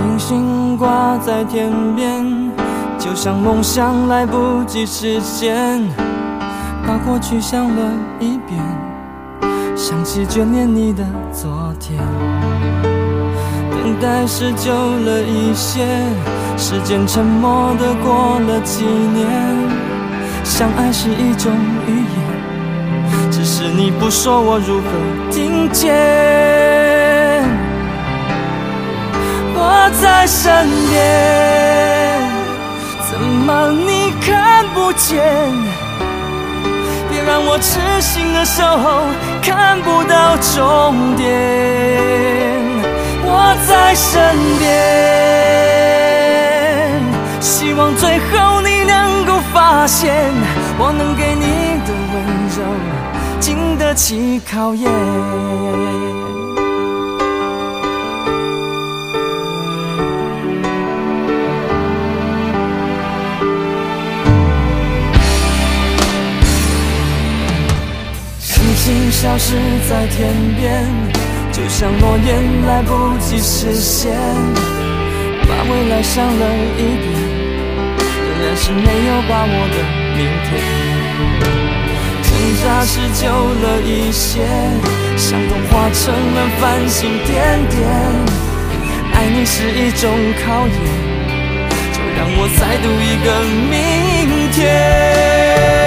星星挂在天边，就像梦想来不及实现，把过去想了一遍，想起眷恋你的昨天。等待是久了一些，时间沉默地过了几年，相爱是一种语言，只是你不说我如何听见。我在身边，怎么你看不见？别让我痴心的守候，看不到终点。我在身边，希望最后你能够发现，我能给你的温柔经得起考验。星星消失在天边，就像诺言来不及实现，把未来想了一遍，仍然是没有把握的明天。挣扎是久了一些，想通化成了繁星点点。爱你是一种考验，就让我再度一个明天。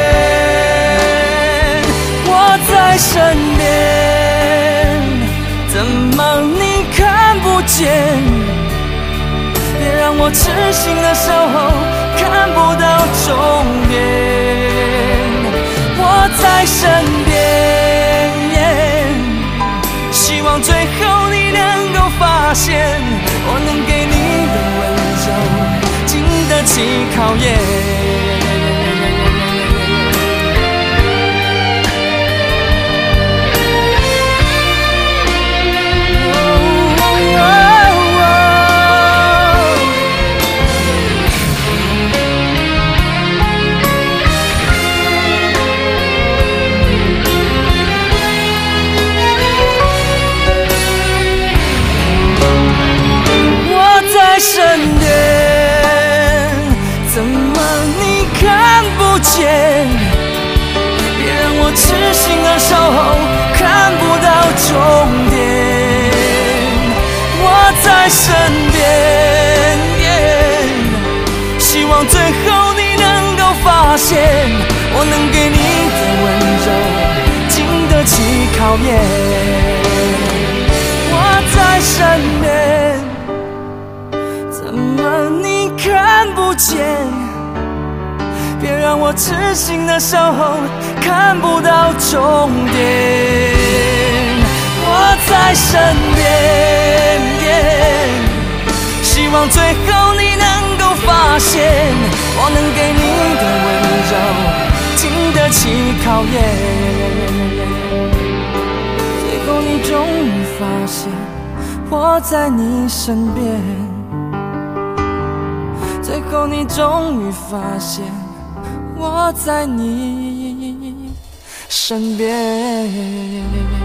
我在身边，怎么你看不见？别让我痴心的守候，看不到终点。我在身边，希望最后你能够发现，我能给你的温柔经得起考验。身边，怎么你看不见？别让我痴心的守候，看不到终点。我在身边，希望最后你能够发现，我能给你的温柔经得起考验。我在身边，怎么你看不见？别让我痴心的守候，看不到终点。我在身边，希望最后你能够发现，我能给你的温柔经得起考验。最后你终于发现，我在你身边。最后你终于发现，我在你身边。